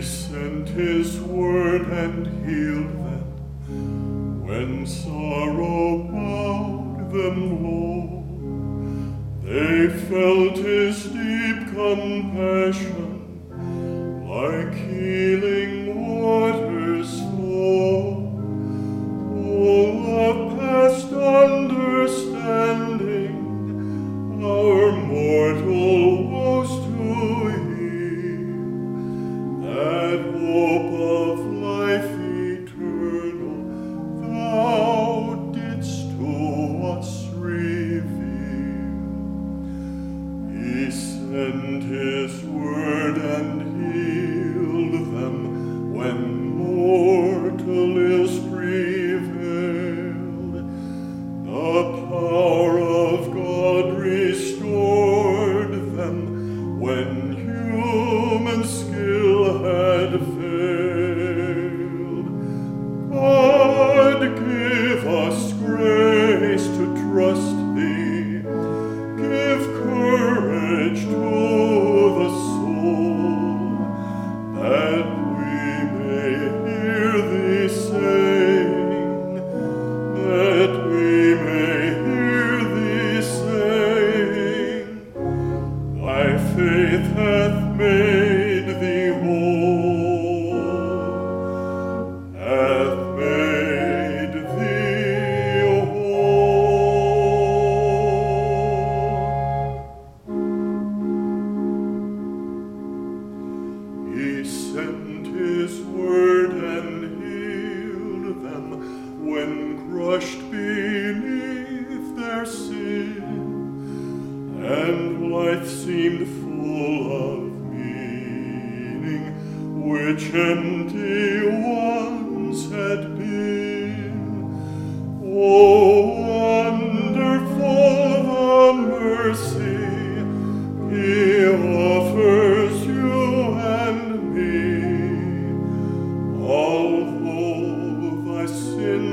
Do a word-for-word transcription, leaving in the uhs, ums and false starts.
sent his word and healed them when sorrow bowed them low. They felt his deep compassion like healing waters flow. Full of past understanding, our mortal woes to heal, that hope of life eternal thou didst to us reveal. He sent his word and healed them when mortal ills prevailed. The power of God restored them when human skill had failed. God, give us grace to trust thee. Give courage to the soul, that we may hear thee sing, that we may hear thee sing. Thy faith hath made thee whole, hath made thee whole. He sent his word and healed them when crushed beneath their sin, and life seemed full of meaning, which empty once had been. Oh, wonderful the mercy he offers you and me, although thy sin